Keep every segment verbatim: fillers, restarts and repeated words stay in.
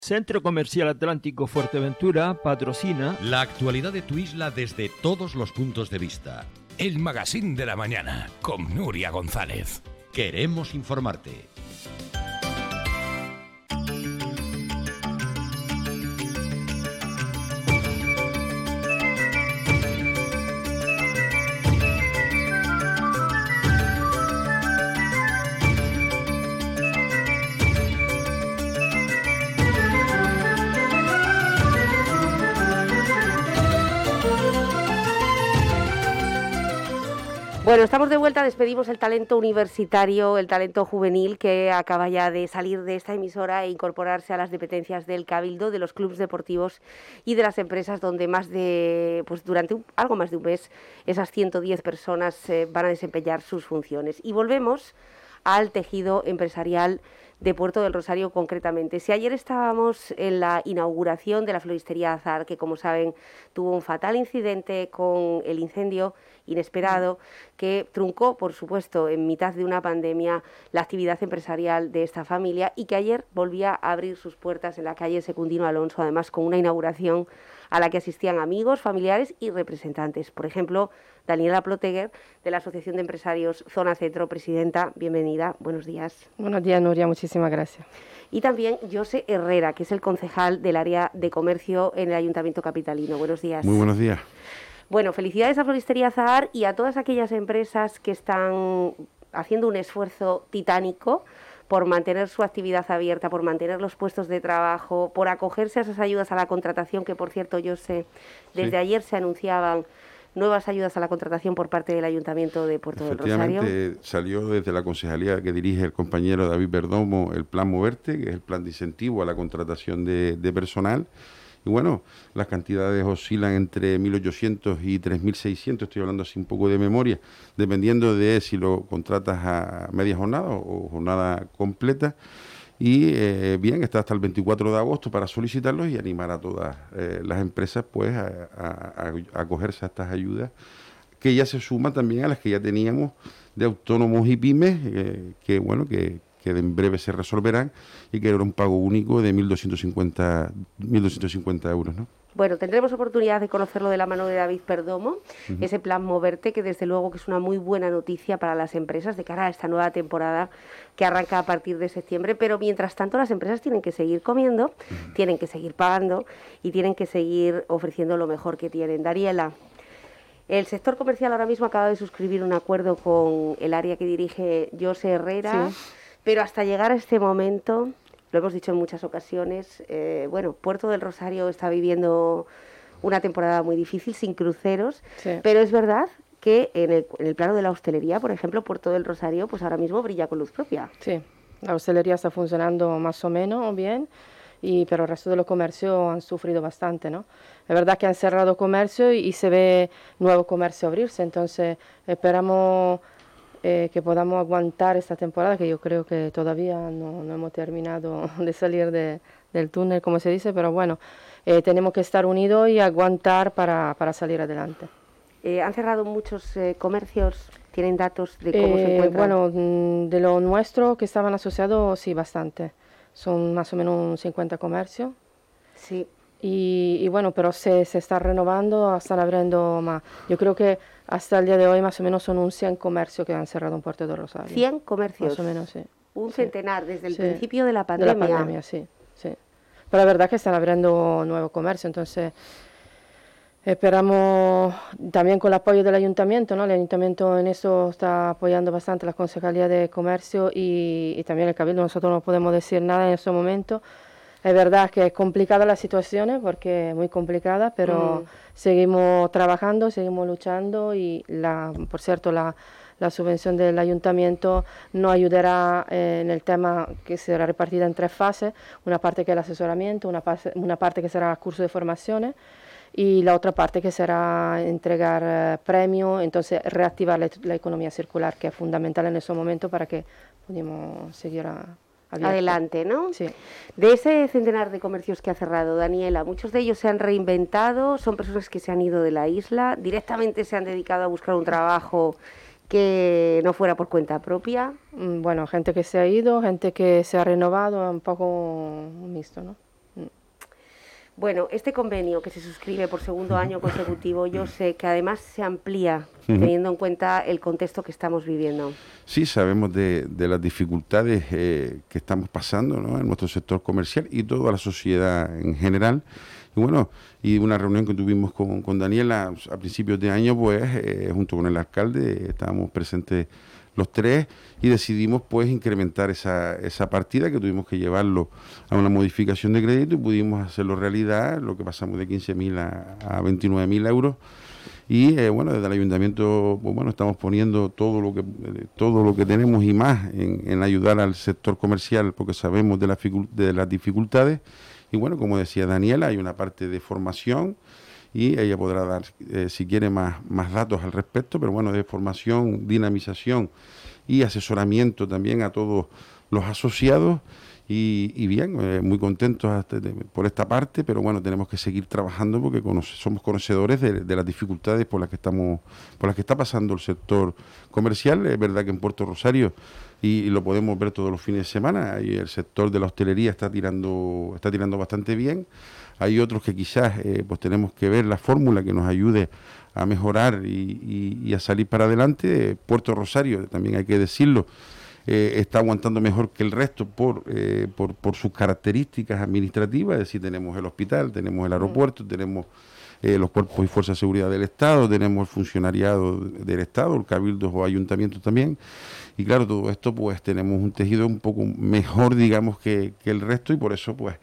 Centro Comercial Atlántico Fuerteventura patrocina la actualidad de tu isla desde todos los puntos de vista. El Magazín de la Mañana con Nuria González. Queremos informarte. Bueno, estamos de vuelta, despedimos el talento universitario, el talento juvenil que acaba ya de salir de esta emisora e incorporarse a las dependencias del Cabildo, de los clubes deportivos y de las empresas donde más de, pues durante un, algo más de un mes esas ciento diez personas eh, van a desempeñar sus funciones. Y volvemos al tejido empresarial de Puerto del Rosario concretamente. Si ayer estábamos en la inauguración de la floristería Azar, que como saben tuvo un fatal incidente con el incendio inesperado que truncó, por supuesto, en mitad de una pandemia la actividad empresarial de esta familia y que ayer volvía a abrir sus puertas en la calle Secundino Alonso, además con una inauguración a la que asistían amigos, familiares y representantes. Por ejemplo, Daniela Ploteguer, de la Asociación de Empresarios Zona Centro, presidenta, bienvenida, buenos días. Buenos días, Nuria, muchísimas gracias. Y también José Herrera, que es el concejal del área de comercio en el Ayuntamiento capitalino. Buenos días. Muy buenos días. Bueno, felicidades a Floristería Zahar y a todas aquellas empresas que están haciendo un esfuerzo titánico por mantener su actividad abierta, por mantener los puestos de trabajo, por acogerse a esas ayudas a la contratación, que por cierto, yo sé, desde sí. ayer se anunciaban nuevas ayudas a la contratación por parte del Ayuntamiento de Puerto del Rosario. Efectivamente, salió desde la concejalía que dirige el compañero David Perdomo el Plan Moverte, que es el plan de incentivo a la contratación de, de personal. Y bueno, las cantidades oscilan entre mil ochocientos y tres mil seiscientos, estoy hablando así un poco de memoria, dependiendo de si lo contratas a media jornada o jornada completa. Y eh, bien, está hasta el veinticuatro de agosto para solicitarlos y animar a todas eh, las empresas pues a, a, a acogerse a estas ayudas, que ya se suman también a las que ya teníamos de autónomos y pymes, eh, que bueno, que... que en breve se resolverán y que era un pago único de mil doscientos cincuenta euros, ¿no? Bueno, tendremos oportunidad de conocerlo de la mano de David Perdomo, uh-huh. ese plan Moverte, que desde luego que es una muy buena noticia para las empresas de cara a esta nueva temporada que arranca a partir de septiembre, pero mientras tanto las empresas tienen que seguir comiendo, uh-huh. tienen que seguir pagando y tienen que seguir ofreciendo lo mejor que tienen. Daniela, el sector comercial ahora mismo acaba de suscribir un acuerdo con el área que dirige José Herrera, sí. Pero hasta llegar a este momento, lo hemos dicho en muchas ocasiones, eh, bueno, Puerto del Rosario está viviendo una temporada muy difícil, sin cruceros, sí. Pero es verdad que en el, en el plano de la hostelería, por ejemplo, Puerto del Rosario, pues ahora mismo brilla con luz propia. Sí, la hostelería está funcionando más o menos bien, y, pero el resto de los comercios han sufrido bastante, ¿no? Es verdad que han cerrado comercio y, y se ve nuevo comercio abrirse, entonces esperamos... Eh, que podamos aguantar esta temporada, que yo creo que todavía no, no hemos terminado de salir de, del túnel, como se dice, pero bueno, eh, tenemos que estar unidos y aguantar para, para salir adelante. Eh, ¿Han cerrado muchos eh, comercios? ¿Tienen datos de cómo eh, se encuentran? Bueno, de lo nuestro que estaban asociados, sí, bastante. Son más o menos un cincuenta comercios. Sí. Y, y bueno, pero se, se está renovando, están abriendo más. Yo creo que hasta el día de hoy más o menos son un cien comercios que han cerrado en Puerto del Rosario. ¿cien comercios? Más o menos, sí. Un sí. centenar desde el sí. principio de la pandemia. De la pandemia, sí, sí. Pero la verdad que están abriendo nuevo comercio, entonces esperamos también con el apoyo del ayuntamiento, ¿no? El ayuntamiento en eso está apoyando bastante la Concejalía de Comercio y, y también el Cabildo. Nosotros no podemos decir nada en este momento. Es verdad que es complicada la situación, porque es muy complicada, pero mm. seguimos trabajando, seguimos luchando y, la, por cierto, la, la subvención del ayuntamiento nos ayudará eh, en el tema que será repartida en tres fases, una parte que es el asesoramiento, una, pase, una parte que será curso de formaciones y la otra parte que será entregar eh, premios, entonces reactivar la, la economía circular, que es fundamental en ese momento para que podamos seguir a... abierto. Adelante, ¿no? Sí. De ese centenar de comercios que ha cerrado, Daniela, muchos de ellos se han reinventado, son personas que se han ido de la isla, directamente se han dedicado a buscar un trabajo que no fuera por cuenta propia. Bueno, gente que se ha ido, gente que se ha renovado, un poco mixto, ¿no? Bueno, este convenio que se suscribe por segundo año consecutivo, yo sé que además se amplía teniendo en cuenta el contexto que estamos viviendo. Sí, sabemos de, de las dificultades eh, que estamos pasando, ¿no?, en nuestro sector comercial y toda la sociedad en general. Y bueno, y una reunión que tuvimos con, con Daniela a principios de año, pues eh, junto con el alcalde, estábamos presentes los tres y decidimos pues incrementar esa, esa partida, que tuvimos que llevarlo a una modificación de crédito y pudimos hacerlo realidad, lo que pasamos de quince mil a, a veintinueve mil euros. Y eh, bueno, desde el ayuntamiento pues, bueno, estamos poniendo todo lo que eh, todo lo que tenemos y más en, en ayudar al sector comercial, porque sabemos de, la, de las dificultades. Y bueno, como decía Daniela, hay una parte de formación y ella podrá dar, eh, si quiere, más, más datos al respecto, pero bueno, de formación, dinamización y asesoramiento también a todos los asociados. Y, y bien, eh, muy contentos hasta de, por esta parte, pero bueno, tenemos que seguir trabajando porque conoce, somos conocedores de, de las dificultades por las que estamos, por las que está pasando el sector comercial. Es verdad que en Puerto Rosario, y, y lo podemos ver todos los fines de semana, y el sector de la hostelería está tirando, está tirando bastante bien. Hay otros que quizás eh, pues tenemos que ver la fórmula que nos ayude a mejorar y, y, y a salir para adelante. Puerto Rosario, también hay que decirlo, Eh, está aguantando mejor que el resto por, eh, por, por sus características administrativas, es decir, tenemos el hospital, tenemos el aeropuerto, tenemos eh, los cuerpos y fuerzas de seguridad del Estado, tenemos el funcionariado del Estado, el cabildo o ayuntamientos también, y claro, todo esto pues tenemos un tejido un poco mejor, digamos, que, que el resto, y por eso pues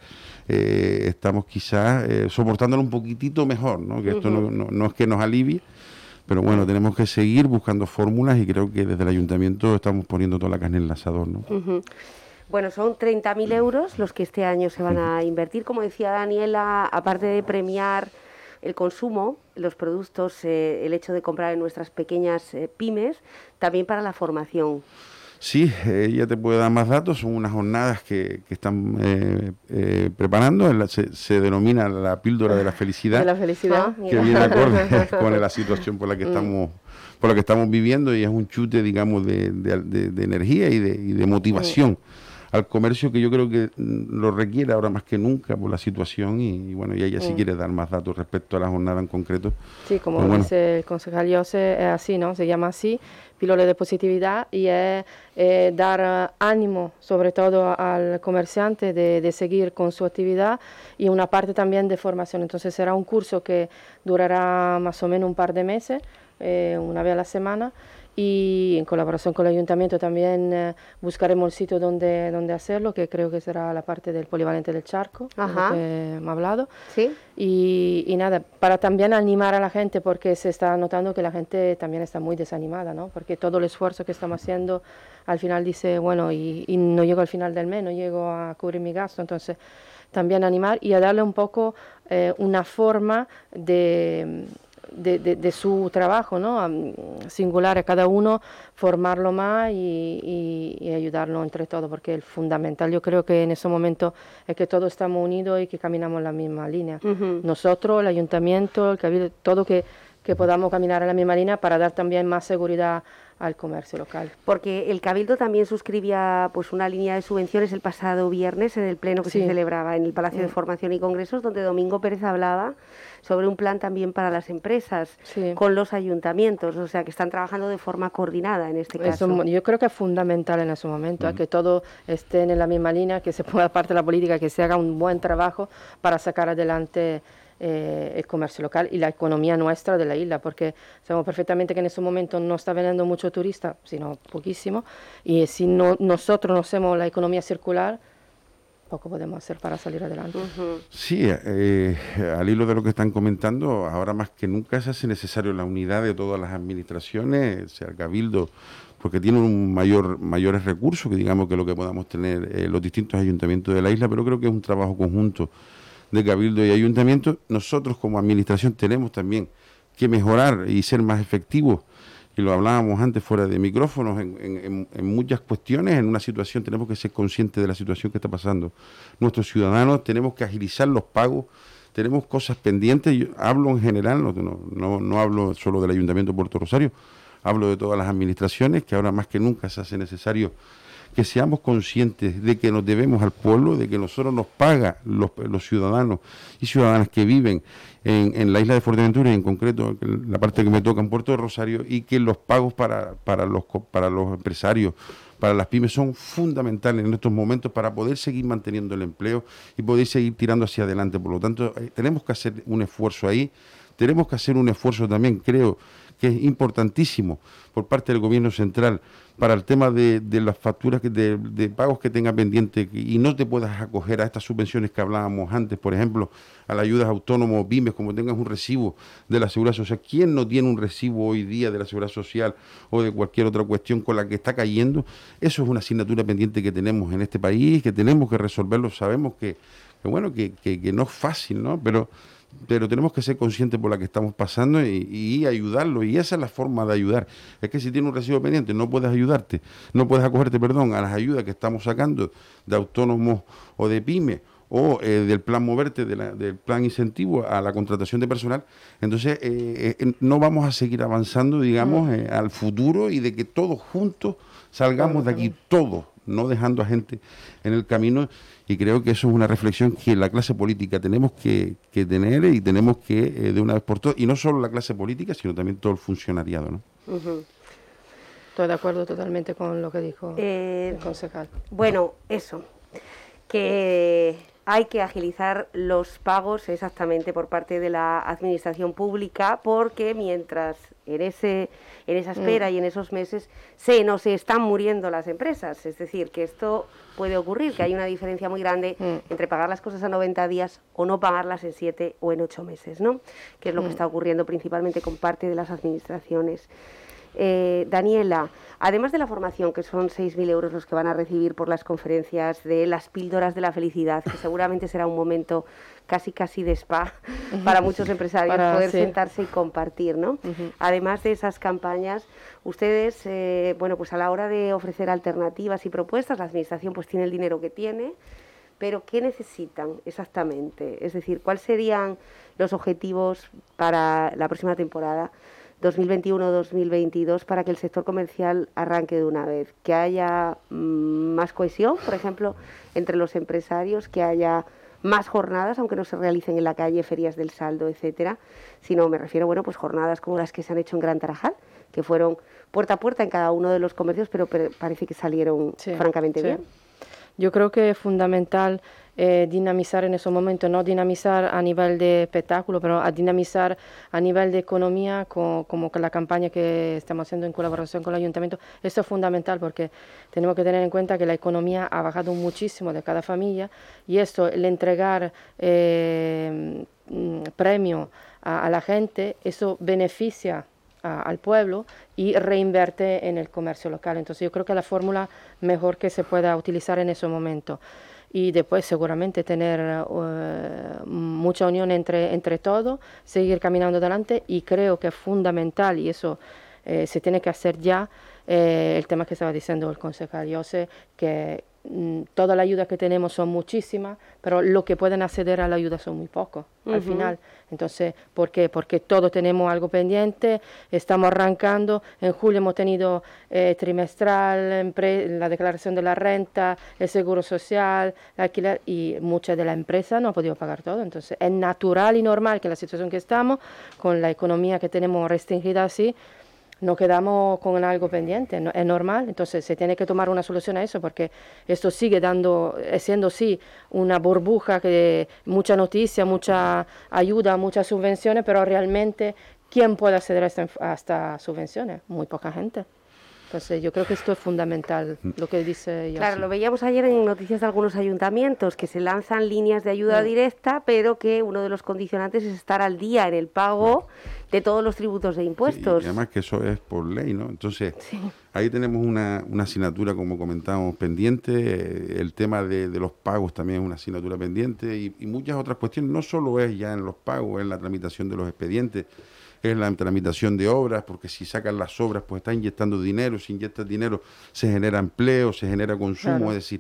eh, estamos quizás eh, soportándolo un poquitito mejor, ¿no? Que esto uh-huh. no, no, no es que nos alivie, pero bueno, tenemos que seguir buscando fórmulas y creo que desde el ayuntamiento estamos poniendo toda la carne en el asador, ¿no? Uh-huh. Bueno, son treinta mil euros los que este año se van a invertir. Como decía Daniela, aparte de premiar el consumo, los productos, eh, el hecho de comprar en nuestras pequeñas eh, pymes, también para la formación. Sí, ella te puede dar más datos, son unas jornadas que, que están eh, eh, preparando, la, se, se denomina la píldora de la felicidad, de la felicidad. que viene acorde con la situación por la que estamos por la que estamos viviendo, y es un chute, digamos, de, de, de, de energía y de, y de motivación mm. al comercio, que yo creo que lo requiere ahora más que nunca por la situación, y, y bueno, y ella mm. sí quiere dar más datos respecto a la jornada en concreto. Sí, como bueno. dice el concejal Jose, es así, ¿no? Se llama así, píldora de positividad, y es eh, dar ánimo sobre todo al comerciante de, de seguir con su actividad, y una parte también de formación. Entonces será un curso que durará más o menos un par de meses, eh, una vez a la semana, y en colaboración con el ayuntamiento también eh, buscaremos el sitio donde, donde hacerlo, que creo que será la parte del polivalente del Charco, Ajá. que hemos hablado. ¿Sí? Y, y nada, para también animar a la gente, porque se está notando que la gente también está muy desanimada, ¿no? Porque todo el esfuerzo que estamos haciendo, al final dice, bueno, y, y no llego al final del mes, no llego a cubrir mi gasto. Entonces, también animar y a darle un poco eh, una forma de... De, de, de su trabajo, ¿no? Singular a cada uno, formarlo más y, y, y ayudarlo entre todos, porque el fundamental, yo creo que en ese momento es que todos estamos unidos y que caminamos en la misma línea. Uh-huh. Nosotros, el ayuntamiento, el cabildo, todo que, que podamos caminar en la misma línea para dar también más seguridad al comercio local. Porque el Cabildo también suscribía pues una línea de subvenciones el pasado viernes en el pleno que sí. se celebraba en el Palacio de Formación y Congresos, donde Domingo Pérez hablaba sobre un plan también para las empresas sí. con los ayuntamientos, o sea que están trabajando de forma coordinada en este caso. Eso, yo creo que es fundamental en ese momento, uh-huh. que todos estén en la misma línea, que se pueda, parte de la política, que se haga un buen trabajo para sacar adelante Eh, el comercio local y la economía nuestra de la isla, porque sabemos perfectamente que en ese momento no está veniendo mucho turista, sino poquísimo, y si no, nosotros no hacemos la economía circular, poco podemos hacer para salir adelante. Uh-huh. Sí, eh, al hilo de lo que están comentando, ahora más que nunca se hace necesario la unidad de todas las administraciones, sea el Cabildo, porque tiene un mayor mayores recursos que digamos que lo que podamos tener eh, los distintos ayuntamientos de la isla, pero creo que es un trabajo conjunto de Cabildo y Ayuntamiento. Nosotros como administración tenemos también que mejorar y ser más efectivos, y lo hablábamos antes fuera de micrófonos, en, en, en muchas cuestiones. En una situación tenemos que ser conscientes de la situación que está pasando nuestros ciudadanos, tenemos que agilizar los pagos, tenemos cosas pendientes. Yo hablo en general, no, no, no hablo solo del Ayuntamiento de Puerto Rosario, hablo de todas las administraciones, que ahora más que nunca se hace necesario que seamos conscientes de que nos debemos al pueblo, de que nosotros nos pagan los, los ciudadanos y ciudadanas que viven en, en la isla de Fuerteventura, y en concreto en la parte que me toca en Puerto de Rosario, y que los pagos para, para, los, para los empresarios, para las pymes, son fundamentales en estos momentos para poder seguir manteniendo el empleo y poder seguir tirando hacia adelante. Por lo tanto, eh, tenemos que hacer un esfuerzo ahí, tenemos que hacer un esfuerzo también, creo que es importantísimo por parte del gobierno central para el tema de, de las facturas que de, de pagos que tenga pendiente y no te puedas acoger a estas subvenciones que hablábamos antes, por ejemplo, a las ayudas autónomos, pymes, como tengas un recibo de la Seguridad Social. ¿Quién no tiene un recibo hoy día de la Seguridad Social o de cualquier otra cuestión con la que está cayendo? Eso es una asignatura pendiente que tenemos en este país, que tenemos que resolverlo. Sabemos que, que bueno, que, que, que no es fácil, ¿no? Pero pero tenemos que ser conscientes por la que estamos pasando y, y ayudarlo, y esa es la forma de ayudar. Es que si tienes un recibo pendiente no puedes ayudarte, no puedes acogerte, perdón, a las ayudas que estamos sacando de autónomos o de pymes, o eh, del plan Moverte, de la, del plan incentivo a la contratación de personal. Entonces eh, eh, no vamos a seguir avanzando, digamos, eh, al futuro, y de que todos juntos salgamos de aquí, todos, no dejando a gente en el camino. Y creo que eso es una reflexión que la clase política tenemos que, que tener, y tenemos que, eh, de una vez por todas, y no solo la clase política, sino también todo el funcionariado, ¿no? Uh-huh. Estoy de acuerdo totalmente con lo que dijo eh, el concejal. Bueno, eso, que hay que agilizar los pagos exactamente por parte de la administración pública, porque mientras en ese en esa espera mm. y en esos meses se nos están muriendo las empresas. Es decir, que esto puede ocurrir, que hay una diferencia muy grande mm. entre pagar las cosas a noventa días o no pagarlas en siete o en ocho meses, ¿no? Que es lo mm. que está ocurriendo principalmente con parte de las administraciones. Eh, Daniela, además de la formación, que son seis mil euros los que van a recibir por las conferencias de las píldoras de la felicidad, que seguramente será un momento casi casi de spa para muchos empresarios, para, poder sí. sentarse y compartir, ¿no? Uh-huh. Además de esas campañas, ustedes, eh, bueno, pues a la hora de ofrecer alternativas y propuestas, la administración pues tiene el dinero que tiene, pero ¿qué necesitan exactamente? Es decir, ¿cuáles serían los objetivos para la próxima temporada dos mil veintiuno dos mil veintidós para que el sector comercial arranque de una vez? Que haya mmm, más cohesión, por ejemplo, entre los empresarios, que haya más jornadas, aunque no se realicen en la calle, ferias del saldo, etcétera, sino me refiero, bueno, pues jornadas como las que se han hecho en Gran Tarajal, que fueron puerta a puerta en cada uno de los comercios, pero parece que salieron sí, francamente sí. bien. Yo creo que es fundamental eh, dinamizar en ese momento, no dinamizar a nivel de espectáculo, pero a dinamizar a nivel de economía, con, como con la campaña que estamos haciendo en colaboración con el ayuntamiento. Eso es fundamental, porque tenemos que tener en cuenta que la economía ha bajado muchísimo de cada familia, y esto, el entregar eh, premio a, a la gente, eso beneficia A, al pueblo y reinvierte en el comercio local. Entonces yo creo que la fórmula mejor que se pueda utilizar en ese momento, y después seguramente tener uh, mucha unión entre, entre todos, seguir caminando adelante, y creo que es fundamental, y eso eh, se tiene que hacer ya, eh, el tema que estaba diciendo el concejal. Yo sé que mm, toda la ayuda que tenemos son muchísimas, pero lo que pueden acceder a la ayuda son muy pocos uh-huh. al final. Entonces, ¿por qué? Porque todos tenemos algo pendiente, estamos arrancando. En julio hemos tenido eh, trimestral, la declaración de la renta, el seguro social, el alquiler, y muchas de las empresas no han podido pagar todo. Entonces, es natural y normal que la situación que estamos, con la economía que tenemos restringida así, nos quedamos con algo pendiente, ¿no? Es normal. Entonces se tiene que tomar una solución a eso, porque esto sigue dando, siendo sí una burbuja, que mucha noticia, mucha ayuda, muchas subvenciones, pero realmente ¿quién puede acceder a, esta, a estas subvenciones? Muy poca gente. Entonces yo creo que esto es fundamental, lo que dice Yossi. Claro, lo veíamos ayer en noticias de algunos ayuntamientos, que se lanzan líneas de ayuda mm. directa, pero que uno de los condicionantes es estar al día en el pago de todos los tributos de impuestos. Sí, y además que eso es por ley, ¿no? Entonces, sí. ahí tenemos una, una asignatura, como comentábamos, pendiente. Eh, el tema de, de los pagos también es una asignatura pendiente, y, y muchas otras cuestiones. No solo es ya en los pagos, es la tramitación de los expedientes, es la tramitación de obras, porque si sacan las obras, pues está inyectando dinero. Si inyectas dinero, se genera empleo, se genera consumo. Claro. Es decir,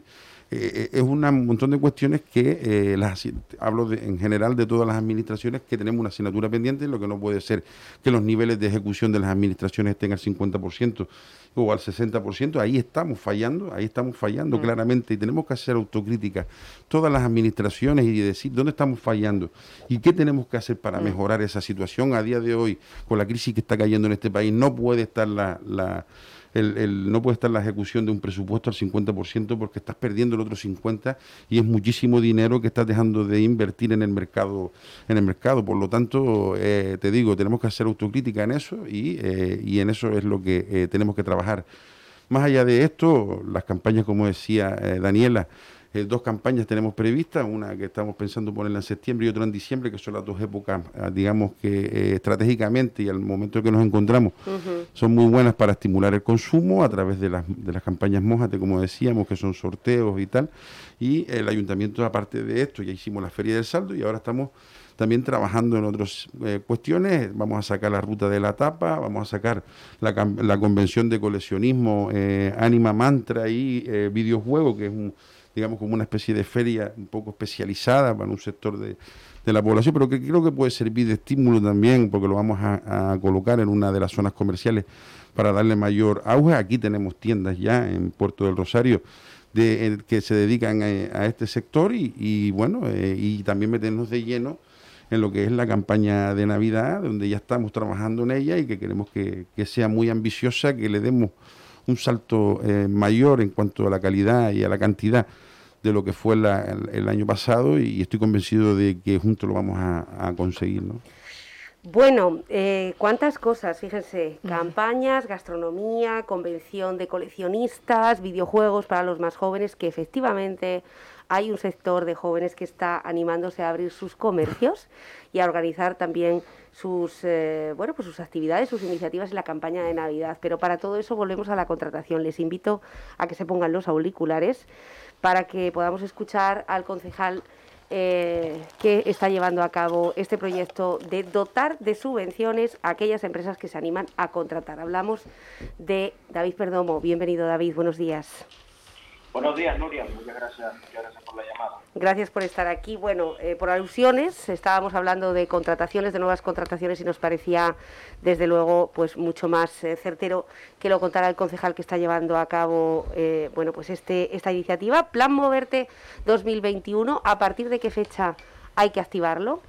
eh, es una, un montón de cuestiones que eh, las, hablo de, en general de todas las administraciones que tenemos una asignatura pendiente. Lo que no puede ser que los niveles de ejecución de las administraciones estén al cincuenta por ciento o al sesenta por ciento. Ahí estamos fallando, ahí estamos fallando mm. claramente, y tenemos que hacer autocrítica todas las administraciones y decir dónde estamos fallando y qué tenemos que hacer para mm. mejorar esa situación. A día de hoy, con la crisis que está cayendo en este país, no puede estar la, la El, el, no puede estar la ejecución de un presupuesto al cincuenta por ciento, porque estás perdiendo el otro cincuenta por ciento y es muchísimo dinero que estás dejando de invertir en el mercado. En el mercado. Por lo tanto, eh, te digo, tenemos que hacer autocrítica en eso y, eh, y en eso es lo que eh, tenemos que trabajar. Más allá de esto, las campañas, como decía eh, Daniela, Eh, dos campañas tenemos previstas, una que estamos pensando ponerla en septiembre y otra en diciembre, que son las dos épocas, digamos que eh, estratégicamente y al momento en que nos encontramos, uh-huh. son muy buenas para estimular el consumo a través de las, de las campañas Mójate, como decíamos, que son sorteos y tal. Y el ayuntamiento, aparte de esto, ya hicimos la Feria del Saldo y ahora estamos también trabajando en otras eh, cuestiones. Vamos a sacar la ruta de la tapa, vamos a sacar la, la convención de coleccionismo eh, Anima Mantra y eh, videojuego, que es un digamos como una especie de feria un poco especializada para un sector de, de la población, pero que creo que puede servir de estímulo también, porque lo vamos a, a colocar en una de las zonas comerciales para darle mayor auge. Aquí tenemos tiendas ya en Puerto del Rosario de, eh, que se dedican a, a este sector y, y bueno, eh, y también meternos de lleno en lo que es la campaña de Navidad, donde ya estamos trabajando en ella y que queremos que, que sea muy ambiciosa, que le demos un salto eh, mayor en cuanto a la calidad y a la cantidad de lo que fue la, el, el año pasado, y estoy convencido de que juntos lo vamos a, a conseguir, ¿no? Bueno, eh, cuántas cosas, fíjense, campañas, gastronomía, convención de coleccionistas, videojuegos para los más jóvenes, que efectivamente hay un sector de jóvenes que está animándose a abrir sus comercios y a organizar también sus eh, bueno pues sus actividades, sus iniciativas en la campaña de Navidad. Pero para todo eso volvemos a la contratación. Les invito a que se pongan los auriculares para que podamos escuchar al concejal eh, que está llevando a cabo este proyecto de dotar de subvenciones a aquellas empresas que se animan a contratar. Hablamos de David Perdomo. Bienvenido, David, buenos días. Buenos días, Nuria, muchas gracias, muchas gracias por la llamada. Gracias por estar aquí. Bueno, eh, por alusiones, estábamos hablando de contrataciones, de nuevas contrataciones, y nos parecía, desde luego, pues mucho más eh, certero que lo contara el concejal que está llevando a cabo, eh, bueno, pues este esta iniciativa. Plan Moverte dos mil veintiuno, ¿a partir de qué fecha hay que activarlo?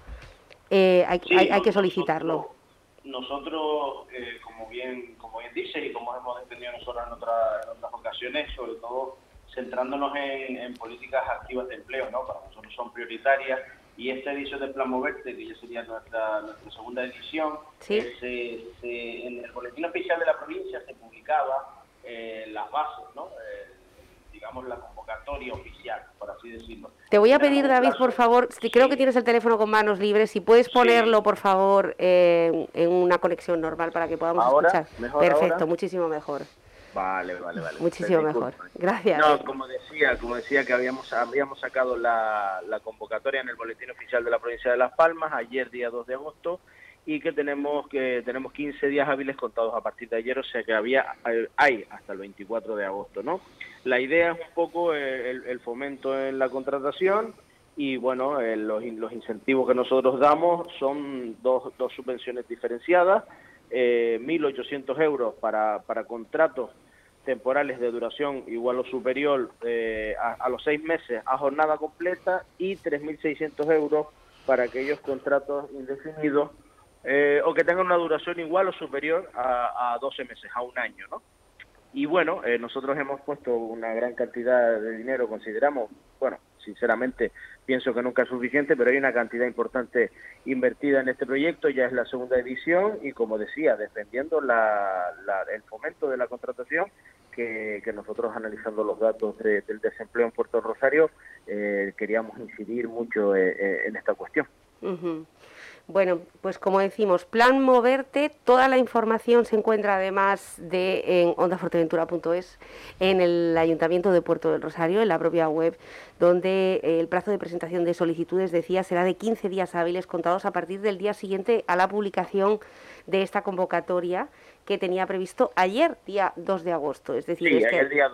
Eh, hay, sí, hay, hay que solicitarlo. Nosotros, nosotros eh, como bien como bien dice y como hemos defendido nosotros en, otra, en otras ocasiones, sobre todo centrándonos en, en políticas activas de empleo, ¿no? Para nosotros son prioritarias, y esta edición del Plan Moverte, que ya sería nuestra, nuestra segunda edición, ¿sí? eh, se, se, en el boletín oficial de la provincia se publicaba eh, las bases, ¿no? Eh, digamos la convocatoria oficial, por así decirlo. Te voy a pedir, David, por favor, sí. creo que tienes el teléfono con manos libres, si puedes ponerlo, sí. por favor, eh, en una conexión normal para que podamos ¿Ahora? escuchar. ¿Mejor Perfecto, ahora? Muchísimo mejor. Vale, vale, vale. Muchísimo mejor. Gracias. No, como decía, como decía que habíamos habíamos sacado la, la convocatoria en el boletín oficial de la provincia de Las Palmas ayer, día dos de agosto, y que tenemos que tenemos quince días hábiles contados a partir de ayer, o sea que había hay hasta el veinticuatro de agosto, ¿no? La idea es un poco el, el fomento en la contratación y bueno, el, los, los incentivos que nosotros damos son dos, dos subvenciones diferenciadas. Eh, mil ochocientos euros para, para contratos temporales de duración igual o superior eh, a, a los seis meses a jornada completa, y tres mil seiscientos euros para aquellos contratos indefinidos eh, o que tengan una duración igual o superior a, a doce meses, a un año, ¿no? Y bueno, eh, nosotros hemos puesto una gran cantidad de dinero, consideramos, bueno, sinceramente pienso que nunca es suficiente, pero hay una cantidad importante invertida en este proyecto. Ya es la segunda edición y, como decía, defendiendo la, la, el fomento de la contratación, que, que nosotros, analizando los datos de, del desempleo en Puerto Rosario, eh, queríamos incidir mucho eh, eh, en esta cuestión. Uh-huh. Bueno, pues como decimos, Plan Moverte, toda la información se encuentra además de en onda fuerteventura punto es, en el Ayuntamiento de Puerto del Rosario, en la propia web, donde el plazo de presentación de solicitudes, decía, será de quince días hábiles contados a partir del día siguiente a la publicación de esta convocatoria, que tenía previsto ayer, día dos de agosto. Es decir, sí, este, el día dos.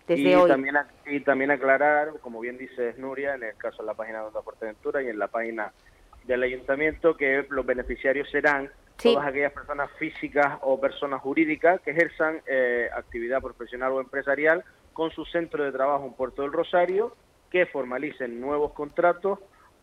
desde y hoy. También, y también aclarar, como bien dice Nuria, en el caso de la página de Onda Fuerteventura y en la página del Ayuntamiento, que los beneficiarios serán sí. todas aquellas personas físicas o personas jurídicas que ejerzan eh, actividad profesional o empresarial con su centro de trabajo en Puerto del Rosario, que formalicen nuevos contratos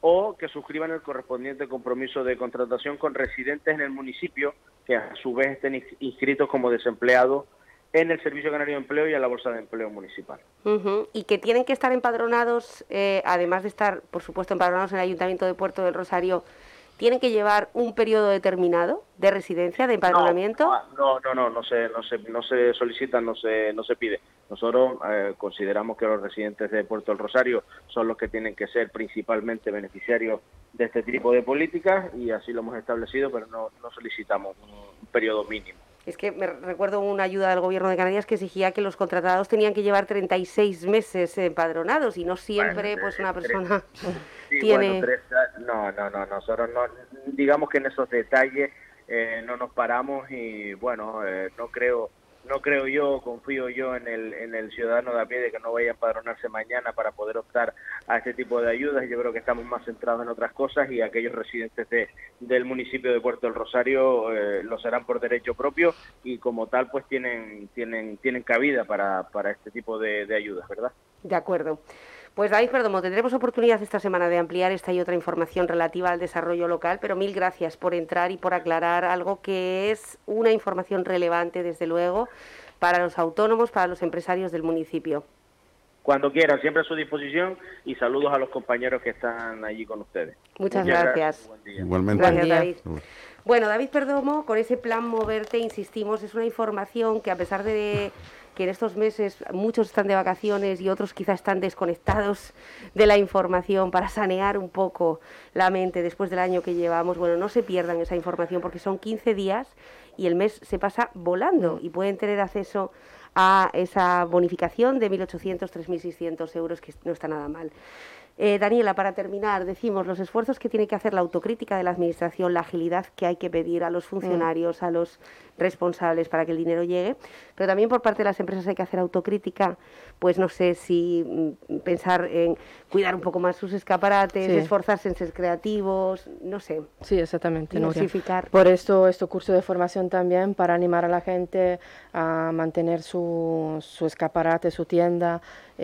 o que suscriban el correspondiente compromiso de contratación con residentes en el municipio, que a su vez estén inscritos como desempleados en el Servicio Canario de Empleo y en la Bolsa de Empleo Municipal. Uh-huh. Y que tienen que estar empadronados, eh, además de estar, por supuesto, empadronados en el Ayuntamiento de Puerto del Rosario, ¿tienen que llevar un periodo determinado de residencia, de empadronamiento? No, no, no, no, no se, no se, no se solicita, no se, no se pide. Nosotros eh, consideramos que los residentes de Puerto del Rosario son los que tienen que ser principalmente beneficiarios de este tipo de políticas y así lo hemos establecido, pero no, no solicitamos un, un periodo mínimo. Es que me recuerdo una ayuda del Gobierno de Canarias que exigía que los contratados tenían que llevar treinta y seis meses empadronados y no siempre bueno, pues una persona sí, tiene... Bueno, tres, no, no, no, nosotros no, digamos que en esos detalles eh, no nos paramos y bueno, eh, no creo... No creo yo, confío yo en el en el ciudadano de a pie de que no vaya a empadronarse mañana para poder optar a este tipo de ayudas. Yo creo que estamos más centrados en otras cosas y aquellos residentes de, del municipio de Puerto del Rosario eh, lo serán por derecho propio y como tal pues tienen tienen tienen cabida para, para este tipo de, de ayudas, ¿verdad? De acuerdo. Pues David Perdomo, tendremos oportunidad esta semana de ampliar esta y otra información relativa al desarrollo local, pero mil gracias por entrar y por aclarar algo que es una información relevante, desde luego, para los autónomos, para los empresarios del municipio. Cuando quieran, siempre a su disposición y saludos a los compañeros que están allí con ustedes. Muchas, Muchas gracias. gracias. Igualmente. Gracias, David. Bueno, David Perdomo, con ese plan Moverte, insistimos, es una información que a pesar de que en estos meses muchos están de vacaciones y otros quizás están desconectados de la información para sanear un poco la mente después del año que llevamos, bueno, no se pierdan esa información porque son quince días y el mes se pasa volando y pueden tener acceso a esa bonificación de mil ochocientos, tres mil seiscientos euros, que no está nada mal. Eh, Daniela, para terminar, decimos los esfuerzos que tiene que hacer la autocrítica de la Administración, la agilidad que hay que pedir a los funcionarios, mm. a los responsables para que el dinero llegue, pero también por parte de las empresas hay que hacer autocrítica, pues no sé si mm, pensar en cuidar un poco más sus escaparates, sí. esforzarse en ser creativos, no sé. Sí, exactamente. Diversificar. Por esto, este curso de formación también, para animar a la gente a mantener su, su escaparate, su tienda,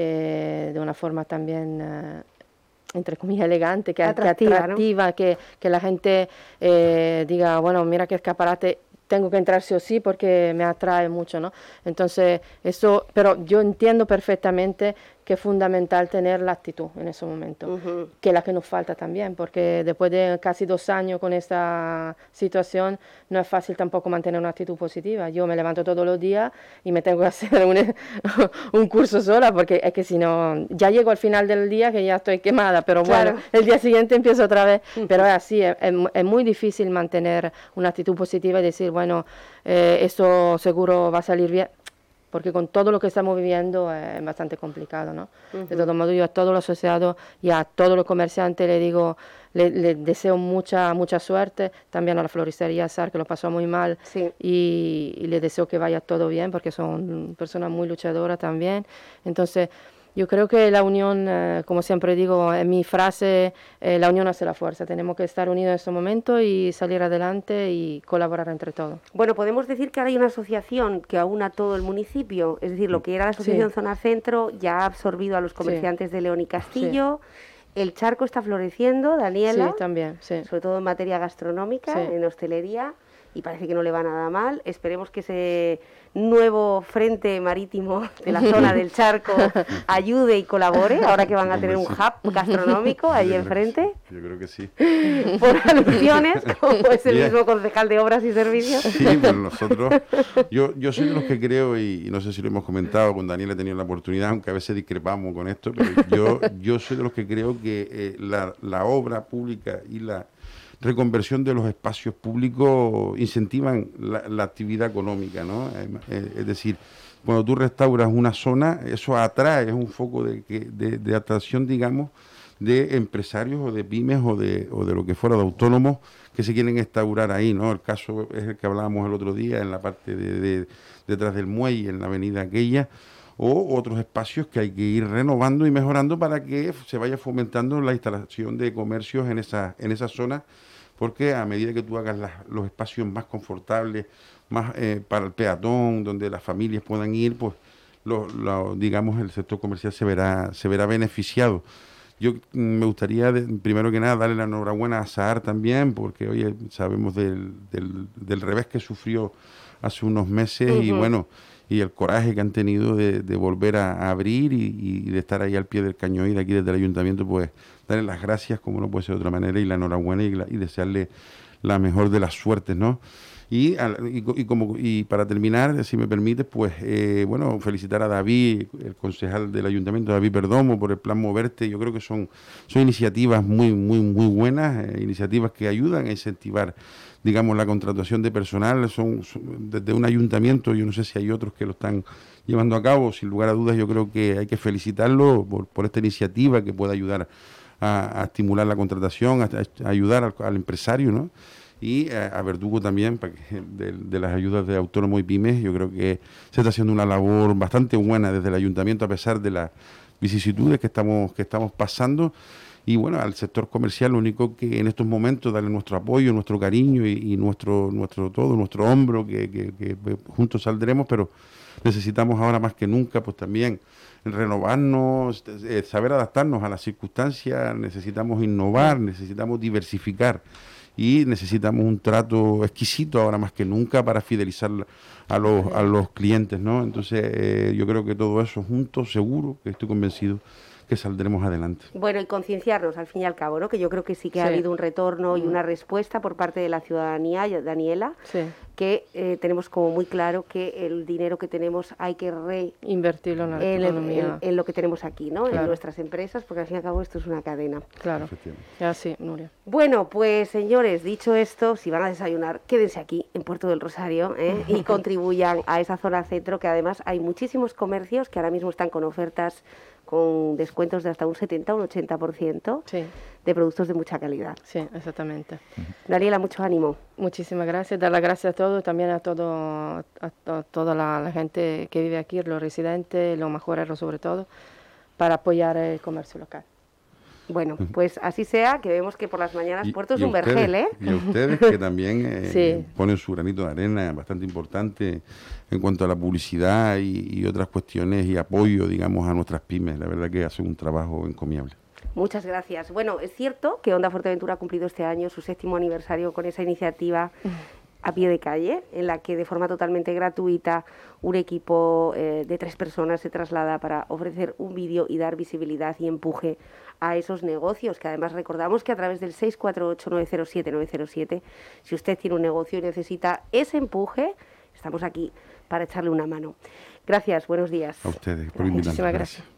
eh, de una forma también... Eh, entre comillas, elegante, que atractiva, que, atractiva, ¿no? que, que la gente eh, diga, bueno, mira qué escaparate, tengo que entrar sí o sí porque me atrae mucho, ¿no? Entonces, eso, pero yo entiendo perfectamente que es fundamental tener la actitud en ese momento, uh-huh. que es la que nos falta también, porque después de casi dos años con esta situación no es fácil tampoco mantener una actitud positiva. Yo me levanto todos los días y me tengo que hacer un, un curso sola, porque es que si no, ya llego al final del día que ya estoy quemada, pero claro. bueno, el día siguiente empiezo otra vez, uh-huh. pero es así, es, es, es muy difícil mantener una actitud positiva y decir, bueno, eh, esto seguro va a salir bien, porque con todo lo que estamos viviendo es bastante complicado, ¿no? Uh-huh. De todo modo, yo a todos los asociados y a todos los comerciantes le digo, le, le deseo mucha mucha suerte, también a la floristería S A R, que lo pasó muy mal, sí. y, y le deseo que vaya todo bien, porque son personas muy luchadoras también. Entonces, yo creo que la unión, eh, como siempre digo, en mi frase, eh, la unión hace la fuerza. Tenemos que estar unidos en este momento y salir adelante y colaborar entre todos. Bueno, podemos decir que ahora hay una asociación que aúna todo el municipio, es decir, lo que era la asociación sí. Zona Centro ya ha absorbido a los comerciantes sí. de León y Castillo. Sí. El charco está floreciendo, Daniela. Sí, también, sí. Sobre todo en materia gastronómica, sí. en hostelería, y parece que no le va nada mal. Esperemos que ese nuevo frente marítimo de la zona del charco ayude y colabore, ahora que van a tener un hub gastronómico allí enfrente. Yo creo que sí. Por alusiones, como es el mismo concejal de Obras y Servicios. Sí, pero nosotros, yo, yo soy de los que creo, y, y no sé si lo hemos comentado, con Daniel he tenido la oportunidad, aunque a veces discrepamos con esto, pero yo, yo soy de los que creo que eh, la, la obra pública y la reconversión de los espacios públicos incentivan la, la actividad económica, ¿no? Es decir, cuando tú restauras una zona, eso atrae, es un foco de, de, de atracción, digamos, de empresarios o de pymes o de, o de lo que fuera, de autónomos que se quieren instaurar ahí, ¿no? El caso es el que hablábamos el otro día en la parte de, de detrás del muelle, en la avenida aquella, o otros espacios que hay que ir renovando y mejorando para que se vaya fomentando la instalación de comercios en esa, en esa zona, porque a medida que tú hagas las, los espacios más confortables, más eh, para el peatón, donde las familias puedan ir, pues lo, lo, digamos el sector comercial se verá, se verá beneficiado. Yo me gustaría, de, primero que nada, darle la enhorabuena a Sahar también, porque hoy sabemos del, del, del revés que sufrió hace unos meses uh-huh. y bueno, y el coraje que han tenido de, de volver a, a abrir y, y de estar ahí al pie del cañón y de aquí desde el ayuntamiento, pues darle las gracias, como no puede ser de otra manera, y la enhorabuena y, la, y desearle la mejor de las suertes, ¿no? Y, y, y, como, y para terminar, si me permite, pues, eh, bueno, felicitar a David, el concejal del ayuntamiento, David Perdomo, por el plan Moverte. Yo creo que son, son iniciativas muy, muy, muy buenas, eh, iniciativas que ayudan a incentivar, digamos, la contratación de personal. Son, son desde un ayuntamiento, yo no sé si hay otros que lo están llevando a cabo, sin lugar a dudas, yo creo que hay que felicitarlo por, por esta iniciativa que puede ayudar a, a estimular la contratación, a, a ayudar al, al empresario, ¿no? Y eh, a Verdugo también, para que, de, de las ayudas de autónomos y pymes. Yo creo que se está haciendo una labor bastante buena desde el ayuntamiento, a pesar de las vicisitudes que estamos, que estamos pasando. Y bueno, al sector comercial, lo único que en estos momentos, darle nuestro apoyo, nuestro cariño y, y nuestro, nuestro todo, nuestro hombro, que, que, que juntos saldremos, pero necesitamos ahora más que nunca, pues también renovarnos, eh, saber adaptarnos a las circunstancias, necesitamos innovar, necesitamos diversificar. Y necesitamos un trato exquisito ahora más que nunca para fidelizar a los, a los clientes, ¿no? Entonces, eh, yo creo que todo eso juntos, seguro, que estoy convencido que saldremos adelante. Bueno, y concienciarnos al fin y al cabo, ¿no? Que yo creo que sí que sí. ha habido un retorno y una respuesta por parte de la ciudadanía, Daniela, sí. que eh, tenemos como muy claro que el dinero que tenemos hay que reinvertirlo en, en, en, en lo que tenemos aquí, ¿no? Claro. En nuestras empresas, porque al fin y al cabo esto es una cadena. Claro, ya sí, Nuria. Bueno, pues señores, dicho esto, si van a desayunar, quédense aquí en Puerto del Rosario ¿eh? y contribuyan a esa zona centro, que además hay muchísimos comercios que ahora mismo están con ofertas con descuentos de hasta un setenta, un ochenta por ciento sí. de productos de mucha calidad. Sí, exactamente. Daniela, mucho ánimo. Muchísimas gracias. Dar las gracias a todos, también a, todo, a, to, a toda la, la gente que vive aquí, los residentes, los majoreros sobre todo, para apoyar el comercio local. Bueno, pues así sea, que vemos que por las mañanas Puerto es un ustedes, vergel, ¿eh? Y a ustedes que también eh, sí. ponen su granito de arena bastante importante en cuanto a la publicidad y, y otras cuestiones y apoyo, digamos, a nuestras pymes. La verdad que hacen un trabajo encomiable. Muchas gracias. Bueno, es cierto que Onda Fuerteventura ha cumplido este año su séptimo aniversario con esa iniciativa a pie de calle, en la que de forma totalmente gratuita un equipo eh, de tres personas se traslada para ofrecer un vídeo y dar visibilidad y empuje a esos negocios, que además recordamos que a través del seis cuatro ocho nueve cero siete nueve cero siete, si usted tiene un negocio y necesita ese empuje, estamos aquí para echarle una mano. Gracias, buenos días. A ustedes por invitarnos. Muchísimas gracias.